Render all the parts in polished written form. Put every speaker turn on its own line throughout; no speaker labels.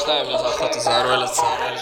знаю, мне охота заролиться.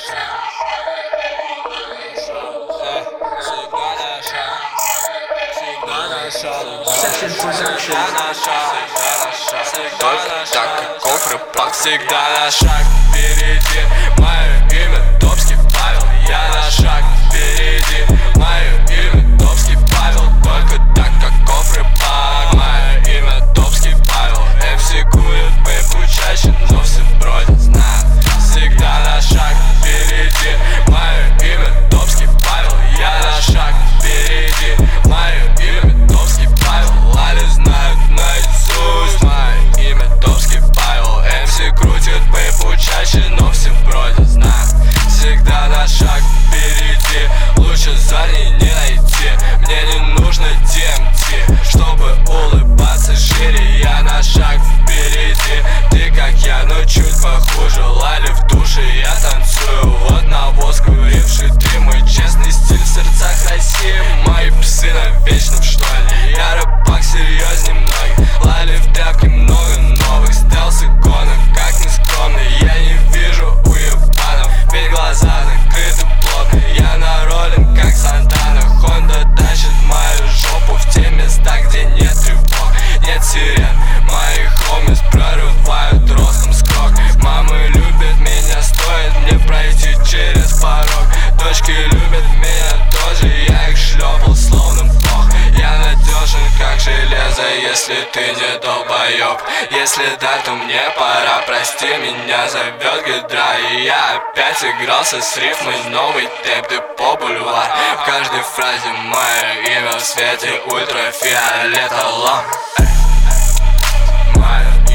Только так, как кофры, пак всегда на шаг впереди. Мое имя Топский Павел, я на шаг впереди. Мое имя Топский Павел, только так, как кофры, пак. Мое имя Топский Павел, МС курит, пейпу чаще, но все бродят, знают. Всегда на шаг впереди. Мое имя Топский Павел, я на шаг впереди. Мое имя Топский Павел, лали знают наизусть. Мое имя Топский Павел, МС крутит пейпу чаще, но все бродят, знают. Всегда на шаг впереди, лучше за ней не найти. Мне не нужно DMT, чтобы улыбаться шире. Я на шаг впереди, ты как я, но чуть похуже. Лали в душе, я танцую, вот навоз куривший ты. Мой честный стиль в сердцах России. Мои псы на вечном, что ли? Я рэпак серьезней многих. Лали в тряпке много новых, стелс иконок, как ни скромно. Я не вижу уебанов, ведь глаза накрыты плотно. Я народен, как Сантана. Хонда тащит мою жопу в те места, где нет тревог, нет сирен. Мои хомис прорывают ростом скрок. Мамы любят меня, стоит мне пройти через порог. Дочки любят меня тоже, я их шлепал словно бог. Я надежен, как железо, если ты не долбоёб. Если да, то мне пора, прости, меня зовет Гидра. И я опять игрался с рифмой, новый тэп, ты по бульвар. В каждой фразе мое имя в свете ультрафиолета ламп. Мое